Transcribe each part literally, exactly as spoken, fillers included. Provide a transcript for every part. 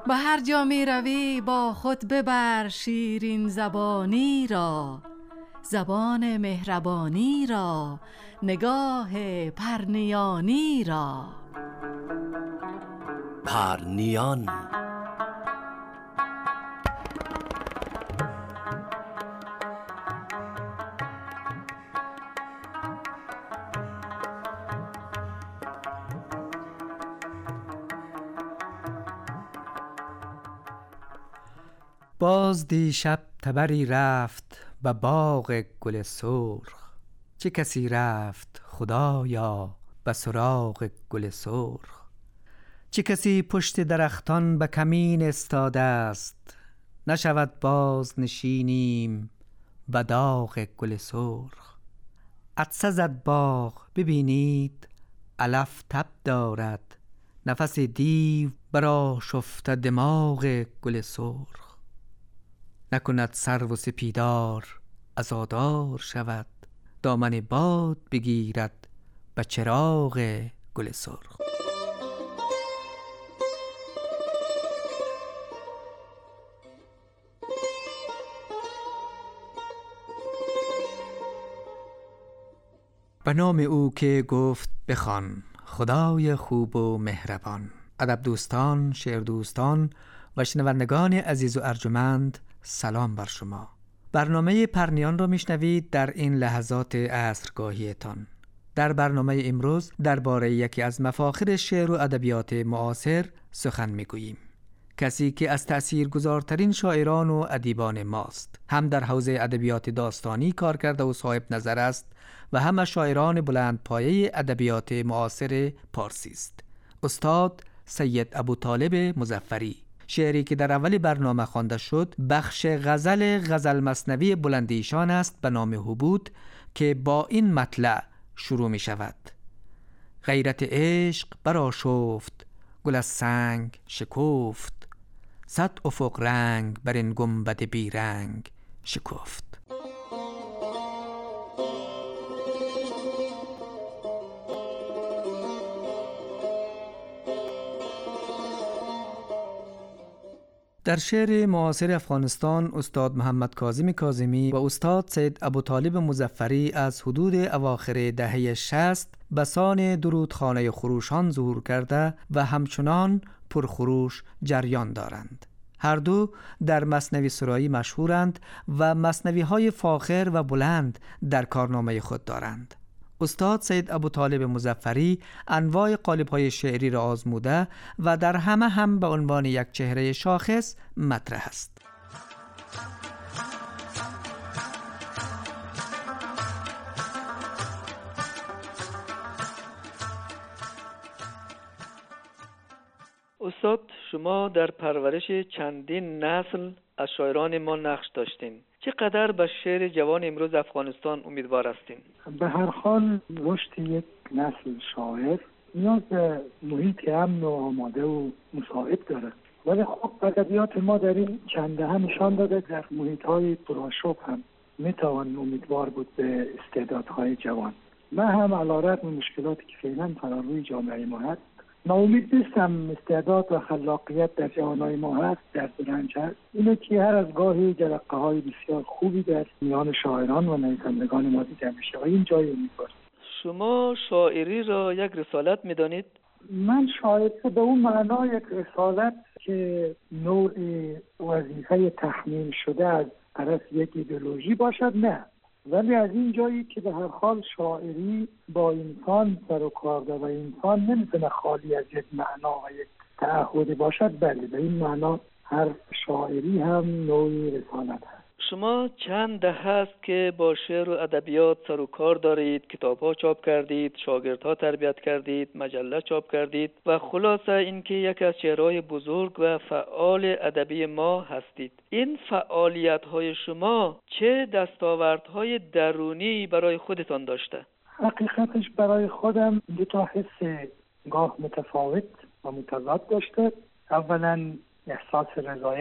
به هر جا می روی با خود ببر شیرین زبانی را، زبان مهربانی را، نگاه پرنیانی را. پرنیان. باز دیشب تبری رفت به باغ گل سرخ، چه کسی رفت خدایا به سراغ گل سرخ؟ چه کسی پشت درختان به کمین استاده است، نشود باز نشینیم به داغ گل سرخ. عطسه زد باغ ببینید علف تب دارد، نفس دیو برآشفته دماغ گل سرخ. نکند سرو و سپیدار عزادار شود، دامن باد بگیرد به چراغ گل سرخ. به نام او که گفت بخوان، خدای خوب و مهربان. ادب دوستان، شعر دوستان و شنوندگان عزیز و ارجمند، سلام بر شما. برنامه پرنیان را میشنوید در این لحظات عصرگاهیتان. در برنامه امروز درباره یکی از مفاخر شعر و ادبیات معاصر سخن میگوییم. کسی که از تأثیرگذارترین شاعران و ادیبان ماست، هم در حوزه ادبیات داستانی کار کرده و صاحب نظر است و هم از شاعران بلند پایه ادبیات معاصر پارسی است. استاد سید ابوطالب مظفری. شعری که در اول برنامه خوانده شد بخش غزل غزل مثنوی بلند ایشان است به نام هبوط که با این مطلع شروع می شود: غیرت عشق برآشفت، گل از سنگ شکفت، صد افق رنگ بر این گنبد بی رنگ شکفت. در شعر معاصر افغانستان استاد محمد کاظم کاظمی و استاد سید ابوطالب مظفری از حدود اواخر دهه شصت به سان درودخانه خروشان ظهور کرده و همچنان پرخروش جریان دارند. هر دو در مثنوی سرایی مشهورند و مثنوی‌های فاخر و بلند در کارنامه خود دارند. استاد سید ابوطالب مظفری انواع قالب‌های شعری را آزموده و در همه هم به عنوان یک چهره شاخص مطرح است. استاد، شما در پرورش چندین نسل از شاعران ما نقش داشتین. چقدر به شعر جوان امروز افغانستان امیدوار هستین؟ به هر حال رشد یک نسل شاعر نیاز به محیط امن و آماده و مساعد داره، ولی خب ادبیات ما در این چند دهه نشان داده در محیط‌های پرآشوب هم میتوان امیدوار بود به استعدادهای جوان. من هم علی‌رغم مشکلاتی که فعلا بر روی جامعه ما هست ناامید نیستم. استعداد و خلاقیت در جوانای ما هست، در برنج هست. اینه که هر از گاهی جرقه های بسیار خوبی در میان شاعران و نویسندگان ما دیده میشه و این جای امیدوار. شما شاعری را یک رسالت میدانید؟ من شاعری به اون معنا یک رسالت که نوع وظیفه تحمیل شده از طرف یک ایدئولوژی باشد نه، ولی از این جایی که به هر حال شاعری با انسان سر و کار داره و انسان نمیتونه خالی از یک معنا و یک تعهدی باشد، بله به این معنا هر شاعری هم نوعی رسالت هست. شما چند دهه است که با شعر و ادبیات سر و کار دارید، کتاب‌ها چاپ کردید، شاگردها تربیت کردید، مجله چاپ کردید و خلاصه اینکه یک از شاعرای بزرگ و فعال ادبی ما هستید. این فعالیت‌های شما چه دستاوردهای درونی برای خودتان داشته؟ حقیقتش برای خودم دو تا حس گاه متفاوت و متضاد داشته. اولا احساس رضایت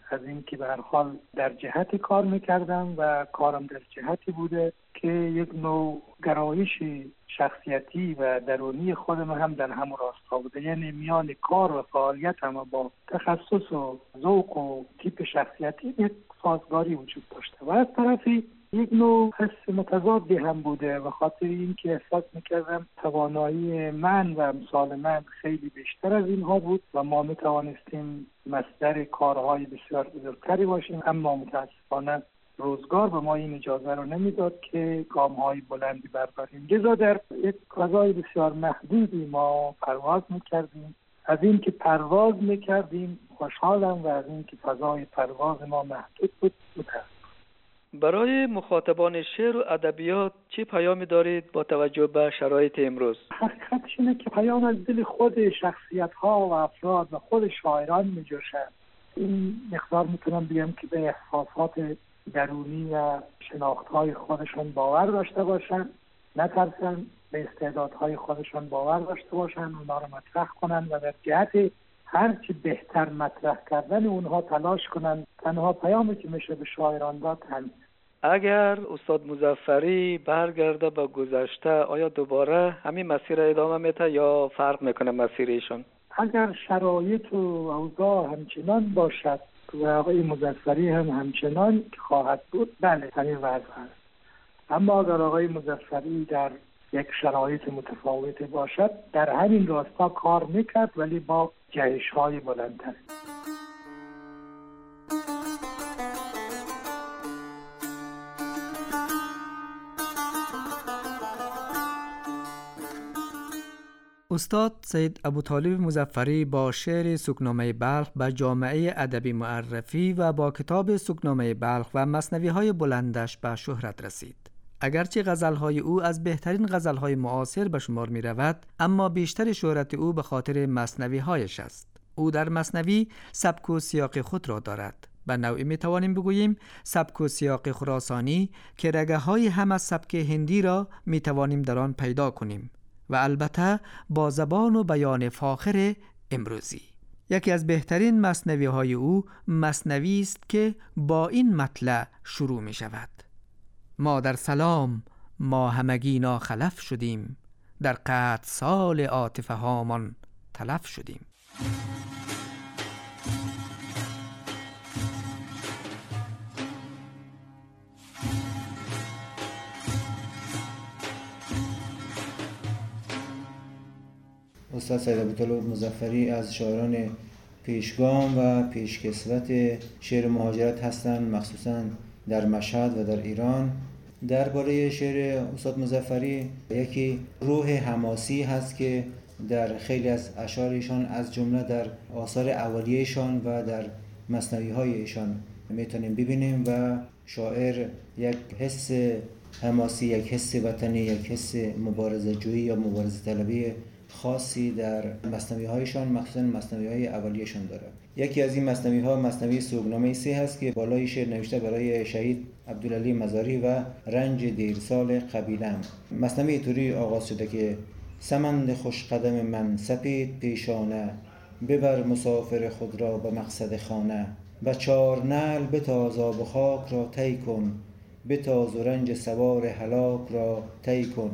از اینکه به هر حال در جهتی کار میکردم و کارم در جهتی بوده که یک نوع گرایش شخصیتی و درونی خودم هم در همون راستا بوده، یعنی میان کار و فعالیتم و با تخصص و ذوق و تیپ شخصیتی یک سازگاری وجود داشته و از طرفی یک نوع حس متضادی هم بوده و خاطر این که احساس میکردم توانایی من و امثال من خیلی بیشتر از اینها بود و ما میتوانستیم مصدر کارهای بسیار بزرگتری باشیم، اما متاسفانه روزگار به ما این اجازه رو نمیداد که گام‌های بلندی برداریم. لذا در یک فضای بسیار محدودی ما پرواز میکردیم. از این که پرواز میکردیم خوشحالم و از این که فضای پرواز ما محدود بود متاسفم. برای مخاطبان شعر و ادبیات چه پیامی دارید با توجه به شرایط امروز؟ حقیقتش اینه که پیام از دل خود شخصیت‌ها و افراد و خود شاعران می‌جوشد. این مقدار میتونم بگم که به احساسات درونی و شناخت‌های خودشان باور داشته باشن، نترسن، به استعدادهای خودشان باور داشته باشن، اونا رو مطرح کنن و در جهت هرچی بهتر مطرح کردن اونها تلاش کنن. تنها پیامی که میشه به شاعران داد همین. اگر استاد مظفری برگرده به گذشته آیا دوباره همین مسیر ادامه میده یا فرق میکنه مسیرشون؟ اگر شرایط و اوضاع همچنان باشد و آقای مظفری هم همچنان که خواهد بود، بله همین وضع هست. اما اگر آقای مظفری در یک شرایط متفاوت باشد در همین راستا کار میکرد ولی با جهش های بلندتر. استاد سید ابوطالب مظفری با شعر سوگنامه بلخ به جامعه ادبی معرفی و با کتاب سوگنامه بلخ و مثنوی‌های بلندش به شهرت رسید. اگرچه غزل‌های او از بهترین غزل‌های معاصر به شمار می‌رود، اما بیشتر شهرت او به خاطر مثنوی‌هایش است. او در مثنوی سبک و سیاق خود را دارد. به نوعی می‌توانیم بگوییم سبک و سیاق خراسانی که رگه‌های هم از سبک هندی را می‌توانیم در آن پیدا کنیم و البته با زبان و بیان فاخر امروزی. یکی از بهترین مثنوی‌های او مثنوی است که با این مطلع شروع می‌شود: ما در سلام ما همگی ناخلف شدیم، در قحط سال عاطفه هامان تلف شدیم. استاد سید ابوطالب مظفری از شاعران پیشگام و پیشکسوت شعر مهاجرت هستند، مخصوصاً در مشهد و در ایران. درباره شعر استاد مظفری یکی روح حماسی هست که در خیلی از اشعارشان از جمله در آثار اولیه‌شان و در مثنوی‌های ایشان میتونیم ببینیم و شاعر یک حس حماسی، یک حس وطنی، یک حس مبارزه جویی یا مبارزه طلبی خاصی در مثنوی‌هایشان، مخصوصاً مثنوی‌های اولیه‌شان داره. یکی از این مثنوی‌ها مثنوی سوگنامه سه هست که بالای شعر نوشته برای شهید عبدالعلی مزاری و رنج دیرسال قبیله‌ام. مثنوی اینطوری آغاز شده که سمند خوش قدم من سپید پیشانه، ببر مسافر خود را به مقصد خانه، به چار نعل بتاز آب و خاک را طی کن، بتاز و رنج سوار هلاک را طی کن،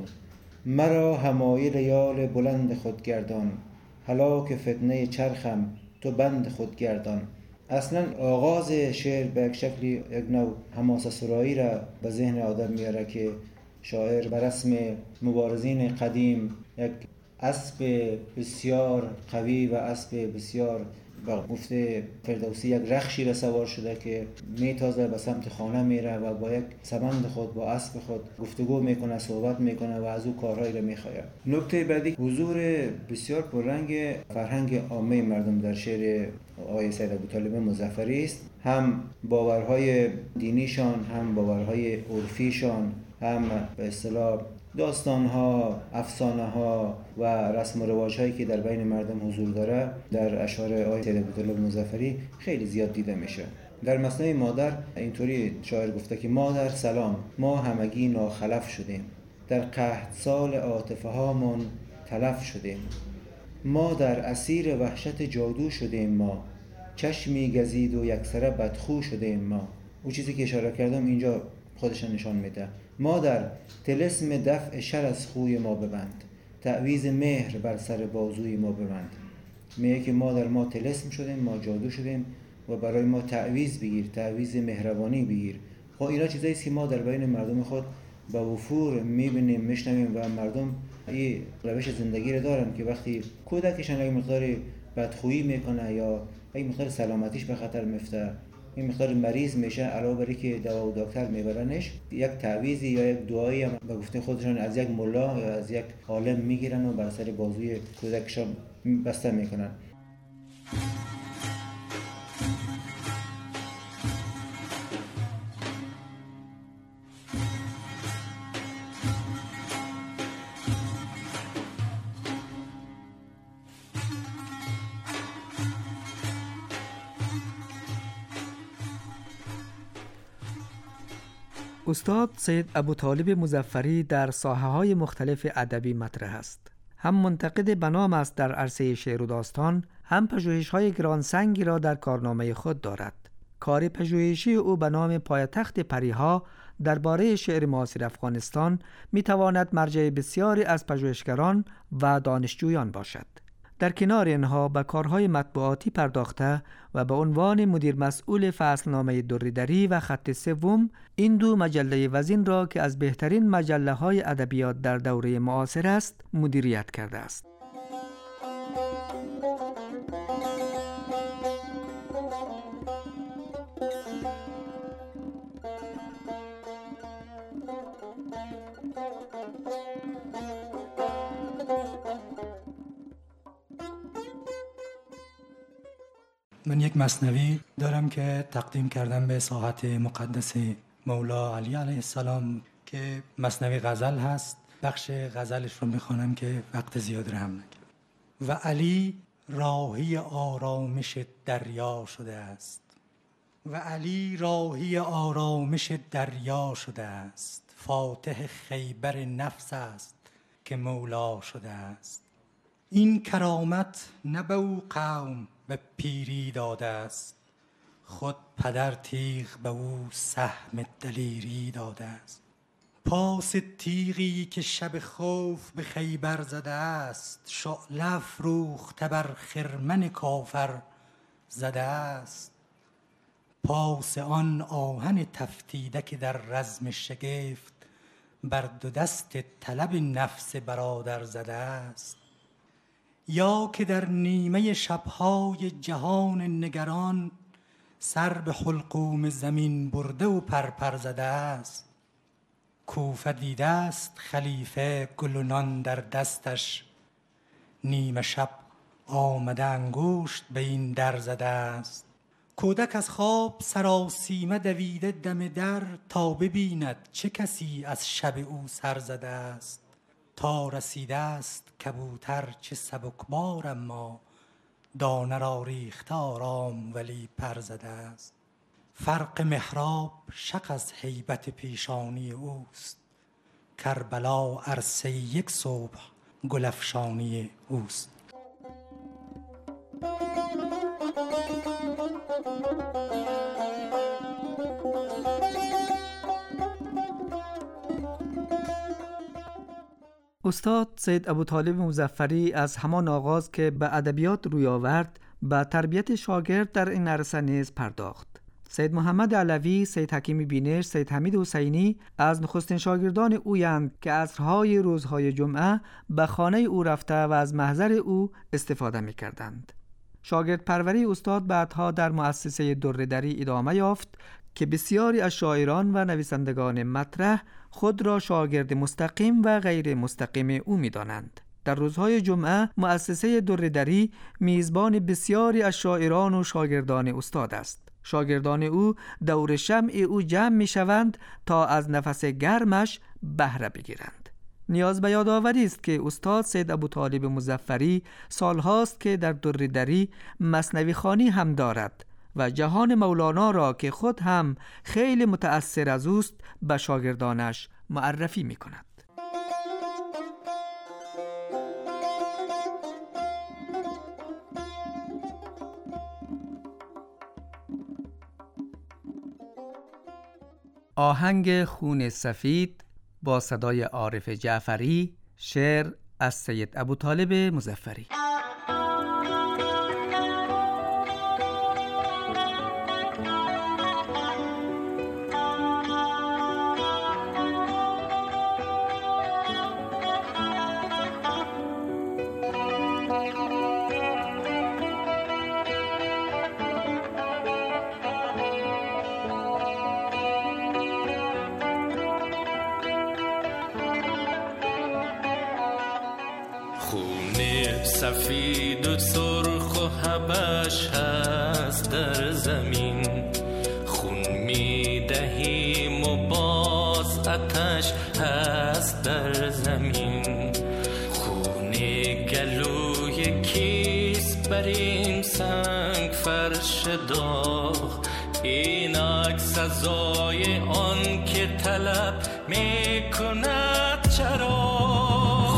مرا حمایل یال بلند خود گردان، هلاک فتنه چرخم تو بند خود گردان. اصلا آغاز شعر به یک شکلی یک نوع حماسه سرایی را به ذهن آدم میاره که شاعر بر رسم مبارزین قدیم یک اسب بسیار قوی و اسب بسیار با گفته فردوسی یک رخشی را سوار شده که میتازه به سمت خانه میره و با یک سمند خود با اسب خود گفتگو میکنه، صحبت میکنه و از او کارهایی را میخواه. نکته بعدی حضور بسیار پررنگ فرهنگ عامه مردم در شعر آقای سید ابوطالب مظفری است. هم باورهای دینیشان، هم باورهای عرفیشان، هم به اصطلاح داستان‌ها، افسانه‌ها و رسم و رواج‌هایی که در بین مردم حضور داره در اشعار آقای سید ابوطالب مظفری خیلی زیاد دیده میشه. در مثنوی مادر اینطوری شاعر گفته که ما در سلام ما همگی ناخلف شدیم، در قحط سال عاطفه هامون تلف شدیم، ما در اسیر وحشت جادو شدیم، ما چشمی گزید و یکسره بدخو شده ما. او چیزی که اشاره کردم اینجا خودش نشان میده. ما در طلسم دفع شر از خوی ما ببند، تعویذ مهر بر سر بازوی ما ببند. میگه که ما در ما طلسم شدیم، ما جادو شدیم و برای ما تعویذ بگیر، تعویذ مهربانی بگیر. خب اینا چیزایی است که ما در بین مردم خود با وفور میبینیم، میشنویم و مردم این روش زندگی رو دارن که وقتی کودکشان یک مقدار بدخویی میکنه یا یک مقدار سلامتیش به خطر میفته، این مقدار مریض میشه، علاوه بر اینکه دوا و دکتر میبرنش، یک تعویذی یا یک دعایی هم به گفته خودشان از یک ملا یا از یک عالم میگیرن و بر سر بازوی کودکشان بسته میکنن. استاد سید ابوطالب مظفری در ساحه‌های مختلف ادبی مطرح است. هم منتقد بنام است در عرصه شعر و داستان، هم پژوهش‌های گرانسنگی را در کارنامه خود دارد. کار پژوهشی او به نام پایتخت پریها درباره شعر معاصر افغانستان می‌تواند مرجع بسیاری از پژوهشگران و دانشجویان باشد. در کنار اینها به کارهای مطبوعاتی پرداخته و به عنوان مدیر مسئول فصلنامه دردری و خط سوم این دو مجله وزین را که از بهترین مجله‌های ادبیات در دوره معاصر است مدیریت کرده است. من یک مثنوی دارم که تقدیم کردم به ساحت مقدس مولا علی علیه السلام که مثنوی غزل هست. بخش غزلش رو میخوانم که وقت زیاد رو هم نگیرم. و علی راهی آرامش دریا شده است، و علی راهی آرامش دریا شده است، فاتح خیبر نفس است که مولا شده است. این کرامت نه به او قوم به پیری داده است، خود پدر تیغ به او سهم دلیری داده است. پاس تیغی که شب خوف به خیبر زده است، شعله افروخته بر خرمن کافر زده است. پاس آن آهن تفتیده که در رزم شگفت بر دو دست طلب نفس برادر زده است. یا که در نیمه شبهای جهان نگران سر به حلقوم زمین برده و پرپر زده است. کوفه دیده است خلیفه گل و نان در دستش، نیمه شب آمده انگشت به این در زده است. کودک از خواب سراسیمه دویده دم در، تا ببیند چه کسی از شب او سر زده است. تا رسیده است کبوتر چه سبکبار، اما دانه را ریخته آرام ولی پر زده است. فرق محراب شق از هیبت پیشانی اوست، کربلا عرصه یک صبح گل افشانی اوست. استاد سید ابوطالب مظفری از همان آغاز که به ادبیات روی آورد به تربیت شاگرد در این عرصه نیز پرداخت. سید محمد علوی، سید حکیم بینش، سید حمید حسینی از نخستین شاگردان اویند که عصرهای روزهای جمعه به خانه او رفته و از محضر او استفاده می‌کردند. شاگرد پروری استاد بعدها در مؤسسه دردری ادامه یافت که بسیاری از شاعران و نویسندگان مطرح خود را شاگرد مستقیم و غیر مستقیم او می‌دانند. در روزهای جمعه مؤسسه دردری میزبان بسیاری از شاعران و شاگردان استاد است. شاگردان او دور شمع او جمع می‌شوند تا از نفس گرمش بهره بگیرند. نیاز به یادآوری است که استاد سید ابوطالب مظفری سالهاست که در دردری مثنوی خوانی هم دارد و جهان مولانا را که خود هم خیلی متأثر از اوست به شاگردانش معرفی می کند. آهنگ خون سفید با صدای عارف جعفری، شعر از سید ابوطالب مظفری. سفید و سرخ و حبش هست در زمین، خون می دهیم و باز آتش هست در زمین. خون گلوی کیست بریم سنگ فرش داغ، اینک سزای آن که طلب می کند چرا.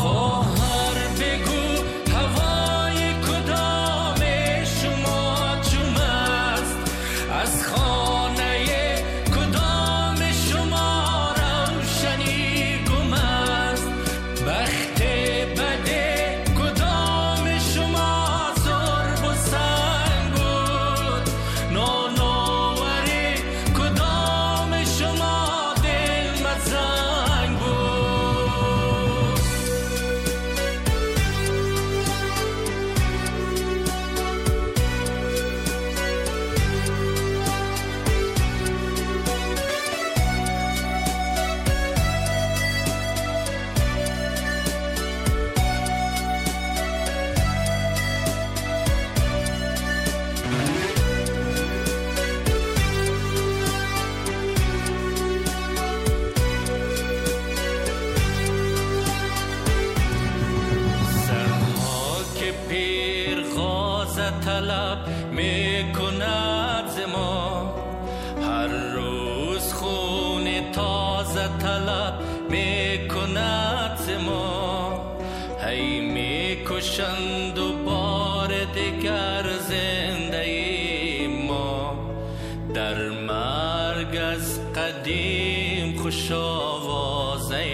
طلب می کند ز ما، هر روز خون تازه طلب می کند ز ما. هی می کشند و بار دیگر زنده ایم ما، در مرگ از قدیم خوش آوازه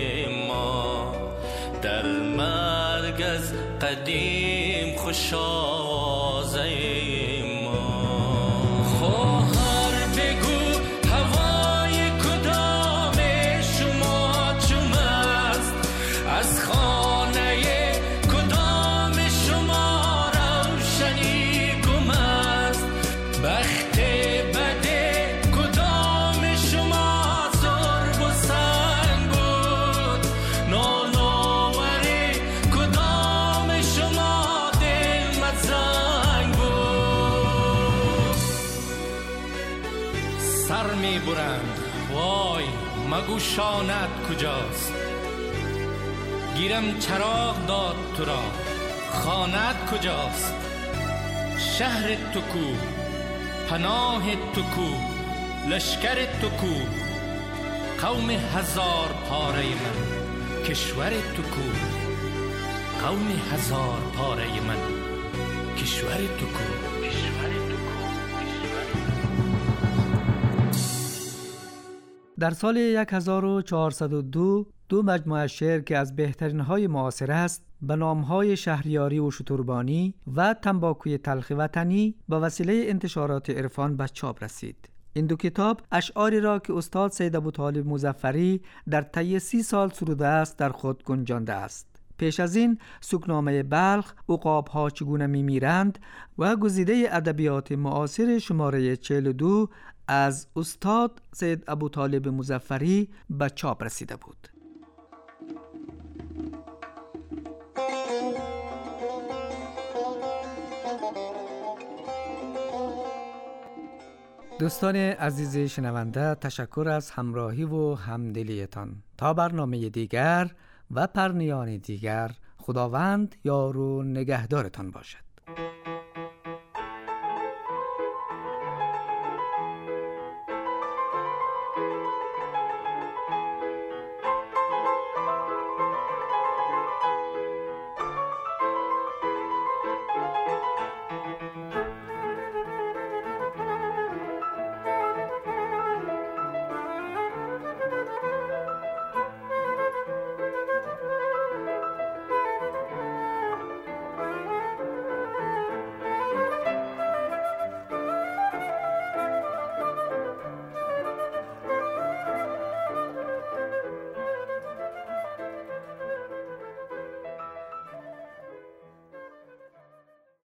ما، در مرگ از قدیم خوش آوازه ما. خواهر بگو هوای کدام شما چوم است، از خانه کدام شما روشنی گم است، بخت بده کدام شما ضرب و سنگ بود، نانآوری کدام شما دل مزنگ بود. سر می برند وای مگو شانت کجاست، گیرم چراغ داد تو را خانت کجاست. شهر تو کو، پناه تو کو، لشکر تو کو، قوم هزار پاره من کشور تو کو، قوم هزار پاره من کشور تو کو، کشور تو کو. در سال هزار و چهارصد و دو دو مجموعه شعر که از بهترین های معاصر است به نامهای شهریاری و شتربانی و تنباکوی تلخ وطنی به وسیله انتشارات عرفان به چاپ رسید. این دو کتاب اشعاری را که استاد سید ابوطالب مظفری در طی سی سال سروده است در خود گنجانده است. پیش از این سوگنامه بلخ، عقاب‌ها چگونه می‌میرند و گزیده ادبیات معاصر شماره چهل و دو از استاد سید ابوطالب مظفری به چاپ رسیده بود. دوستان عزیز شنونده، تشکر از همراهی و همدلیتان. تا برنامه دیگر و پرنیان دیگر، خداوند یار و نگهدارتان باشد.